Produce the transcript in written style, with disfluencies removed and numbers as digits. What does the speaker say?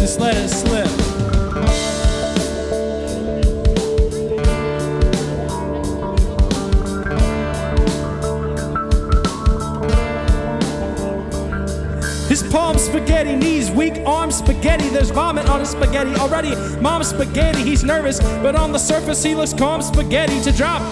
just let it slip. His palms spaghetti, knees weak, arms spaghetti. There's vomit on his spaghetti already. Mom's spaghetti, he's nervous, but on the surface he looks calm. Spaghetti to drop